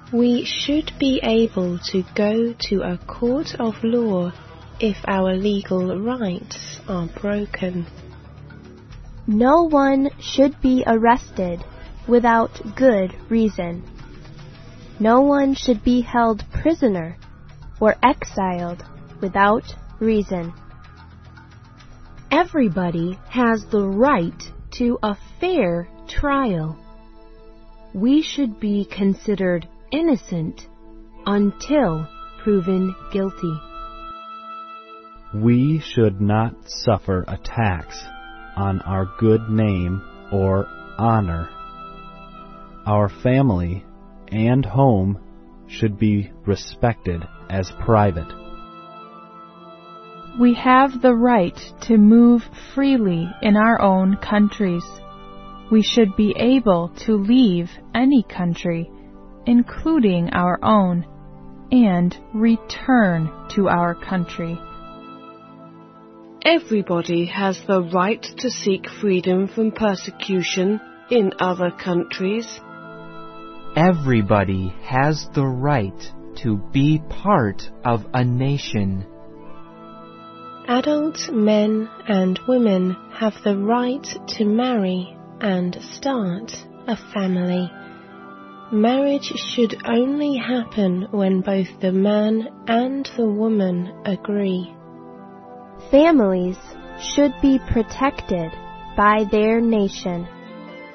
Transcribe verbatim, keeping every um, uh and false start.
We should be able to go to a court of law if our legal rights are broken. No one should be arrested without good reason. No one should be held prisoner or exiled without reason. Everybody has the right to a fair trial. We should be considered innocent until proven guilty. We should not suffer a tax on our good name or honor. Our family and home should be respected as private. We have the right to move freely in our own countries. We should be able to leave any country, including our own, and return to our country. Everybody has the right to seek freedom from persecution in other countries. Everybody has the right to be part of a nation. Adult men and women have the right to marry and start a family. Marriage should only happen when both the man and the woman agree. Families should be protected by their nation.